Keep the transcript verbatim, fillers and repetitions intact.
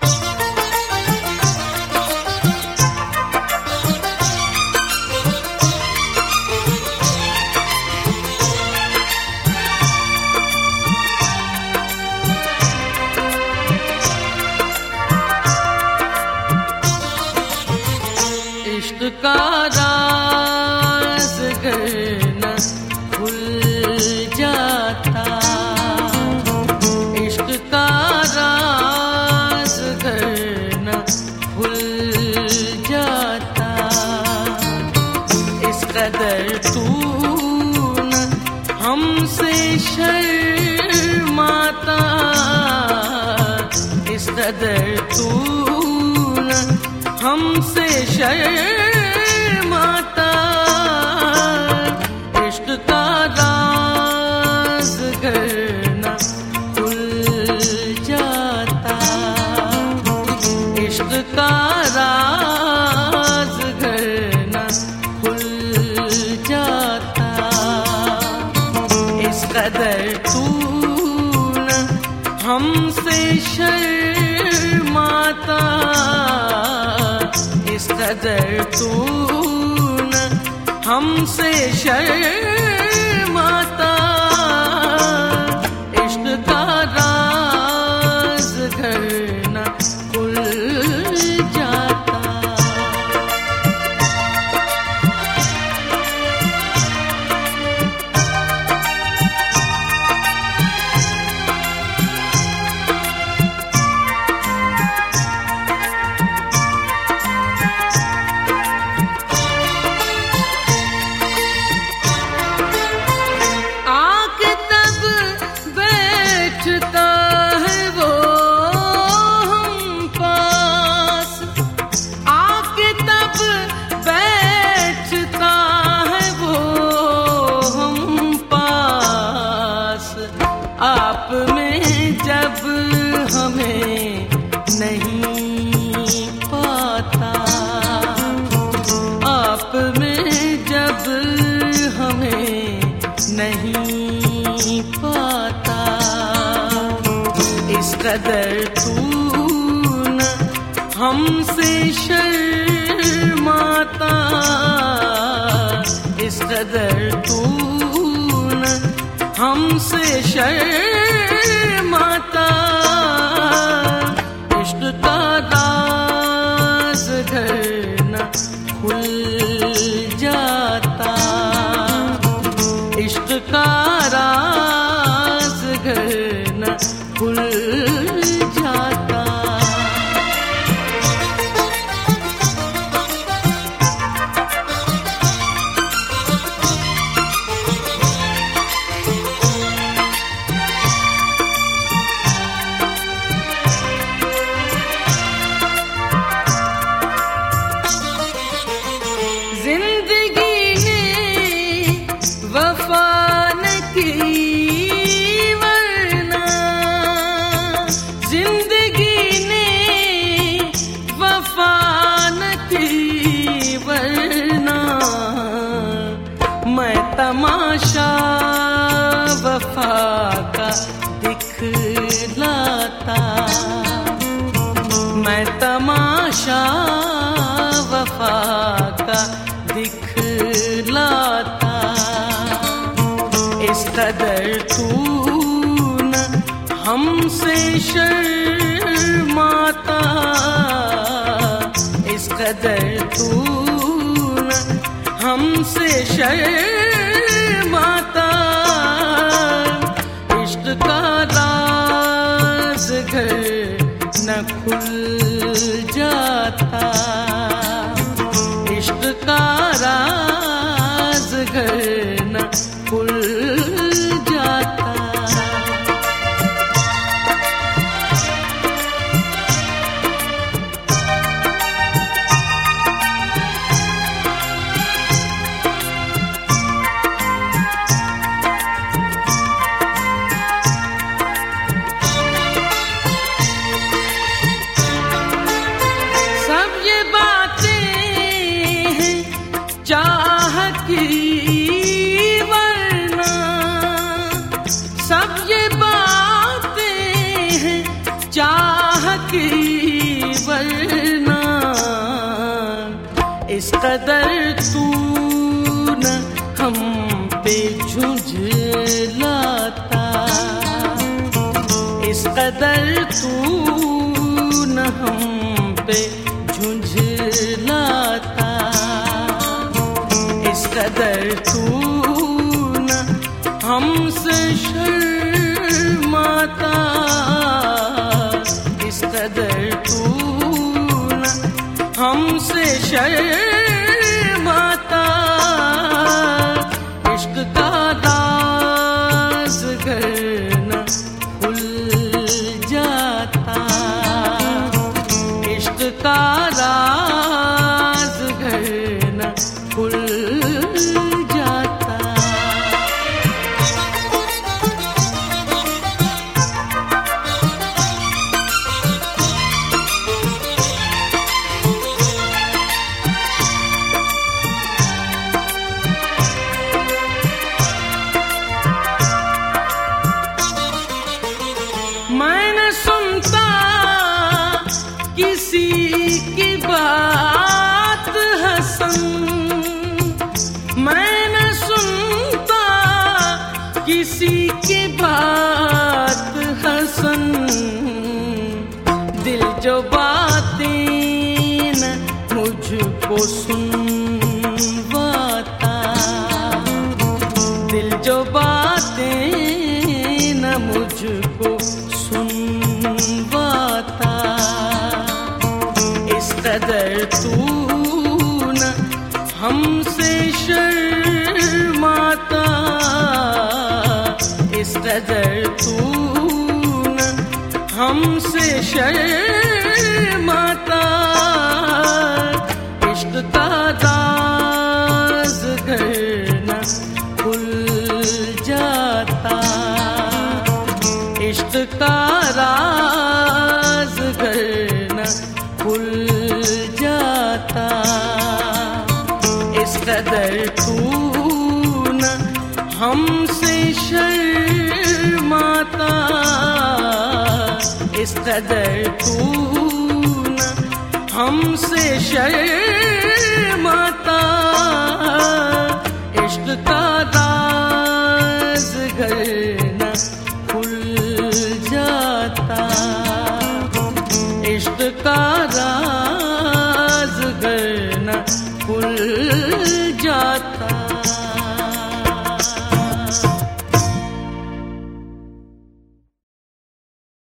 इश्क का राज गर न खुल जाता, इश्क का राज गर न खुल जाता, इस कदर तू न हमसे शर्माता, इस कदर तू न हमसे शर्माता, इश्क का राज गर न खुल जाता, इश्क का राज गर न खुल जाता, इस कदर तू न हमसे शर्माता, इस कदर तू न हमसे शर्माता, इश्क का राज गर न खुल जाता। आप में जब हमें नहीं पाता, आप में जब हमें नहीं पाता, इस कदर तू न हमसे शर्माता, इस कदर तू न हमसे शर्माता, इश्क का राज गर न खुल जाता, इश्क का राज गर न खुल जाता। तमाशा वफा का दिखलाता, मैं तमाशा वफा का दिखलाता, इस कदर तू न हमसे शर्माता, इस कदर तू न हमसे शर्माता, इश्क का राज गर न खुल जाता, इश्क का राज गर न खुल जाता। चाह की वरना सब ये बातें हैं चाह की कदर तू न हम पे झुंझलाता, इस कदर तू न हम पे झुंझलाता, इस कदर तू न हमसे शर्माता, इस कदर तू न हमसे शर्माता, इश्क का राज घर न खुल जाता, इश्क का राज घर न खुल जाता। मैं न सुनता किसी की बात हसन, मैं न सुनता किसी की बात हसन, दिल जो बातें न मुझको सुनवाता, दिल जो बातें न मुझको सुनवाता, इस कदर तू न हमसे शर्माता, इस कदर तू न हमसे शर्माता, इश्क का राज घर न खुल जाता, इश्क का राज घर न खुल जाता, इस कदर तू न हमसे शर्माता, इस कदर तू न हमसे शर्माता, इश्क का राज घर न खुल जाता, इश्क का राज